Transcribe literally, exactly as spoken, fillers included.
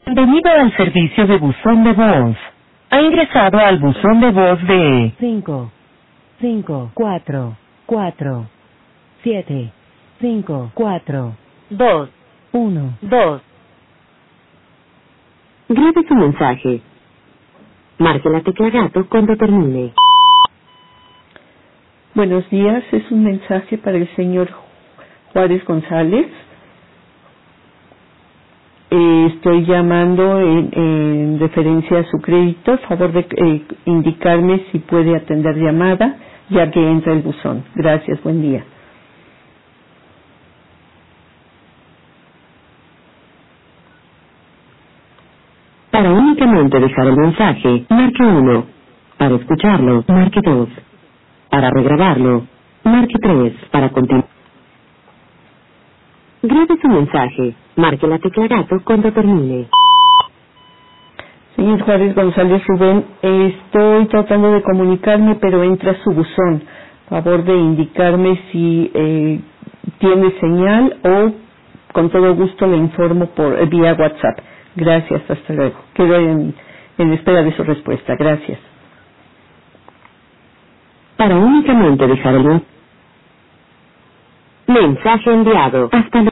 Bienvenido al servicio de buzón de voz. Ha ingresado al buzón de voz de cinco, cinco, cuatro, cuatro, siete, cinco, cuatro, dos, uno, dos. Grabe su mensaje. Marque la tecla gato cuando termine. Buenos días, es un mensaje para el señor Juárez González. Eh, estoy llamando en, en referencia a su crédito. Favor de eh, indicarme si puede atender llamada, ya que entra el buzón. Gracias, buen día. Para únicamente dejar el mensaje, marque uno. Para escucharlo, marque dos. Para regrabarlo, marque tres. Para continuar. Grabe su mensaje. Marque la tecla gato cuando termine. Señor Juárez González Rubén, eh, estoy tratando de comunicarme, pero entra su buzón. Favor de indicarme si eh, tiene señal o con todo gusto le informo por eh, vía WhatsApp. Gracias, hasta luego. Quedo en, en espera de su respuesta. Gracias. Para únicamente dejar el mensaje enviado. Hasta luego.